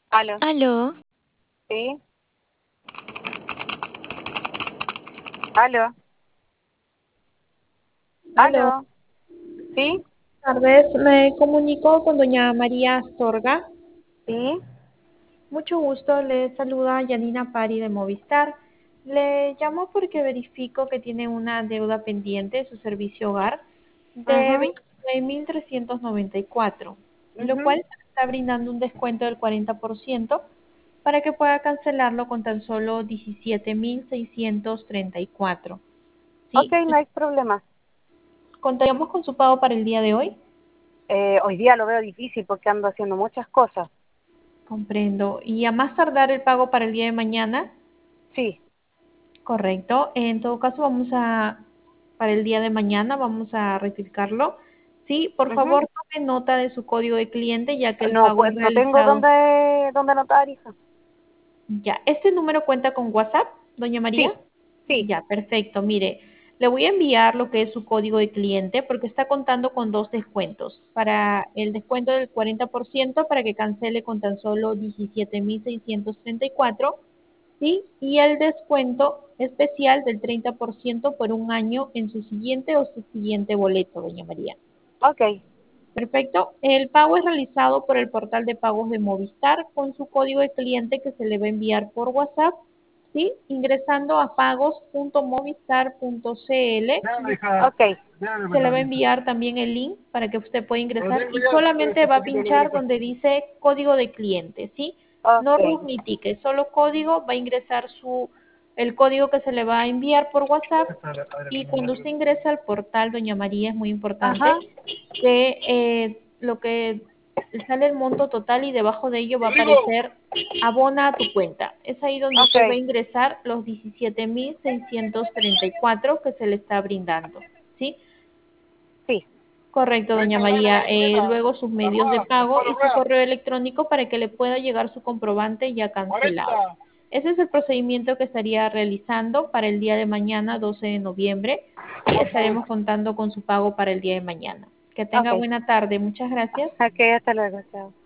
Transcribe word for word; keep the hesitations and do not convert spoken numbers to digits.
Aló, Aló, sí, aló, Aló, aló, sí, buenas tardes. Me comunico con doña María Astorga. sí, Mucho gusto, le saluda Yanina Pari de Movistar. Le llamo porque verifico que tiene una deuda pendiente de su servicio hogar de mhm, veintinueve mil trescientos noventa y cuatro, lo mhm, cual está brindando un descuento del cuarenta por ciento para que pueda cancelarlo con tan solo diecisiete mil seiscientos treinta y cuatro. ok, ¿Sí? no hay problema. ¿Contaríamos con su pago para el día de hoy? Eh, hoy día lo veo difícil porque ando haciendo muchas cosas. Comprendo. Y a más tardar el pago para el día de mañana, Sí, correcto. En todo caso, vamos a, para el día de mañana, vamos a rectificarlo. Sí, por mhm. favor, tome nota de su código de cliente, ya que el No, pago pues es no tengo realizado. dónde, dónde anotar, hija. Ya, ¿este número cuenta con WhatsApp, doña María? Sí, sí, Ya, perfecto. Mire, le voy a enviar lo que es su código de cliente porque está contando con dos descuentos. Para el descuento del cuarenta por ciento para que cancele con tan solo diecisiete mil seiscientos treinta y cuatro, ¿sí? Y el descuento especial del treinta por ciento por un año en su siguiente o su siguiente boleto, doña María. ok, Perfecto. El pago es realizado por el portal de pagos de Movistar con su código de cliente que se le va a enviar por WhatsApp, ¿sí? Ingresando a pagos punto movistar punto cl. ok, Se le va a enviar también el link para que usted pueda ingresar y solamente va a pinchar donde dice código de cliente, ¿sí? No ok, RUT ni ticket, solo código, va a ingresar su, el código que se le va a enviar por WhatsApp y cuando usted ingresa al portal, doña María, es muy importante ajá, que eh, lo que sale el monto total y debajo de ello va a aparecer abona a tu cuenta. Es ahí donde usted va a ok, ingresar los diecisiete mil seiscientos treinta y cuatro que se le está brindando, ¿sí? sí, Correcto, doña María. Eh, luego sus medios de pago y su correo electrónico para que le pueda llegar su comprobante ya cancelado. Ese es el procedimiento que estaría realizando para el día de mañana, doce de noviembre. Sí, estaremos contando con su pago para el día de mañana. Que tenga ok, buena tarde. Muchas gracias. ok, hasta luego, chao.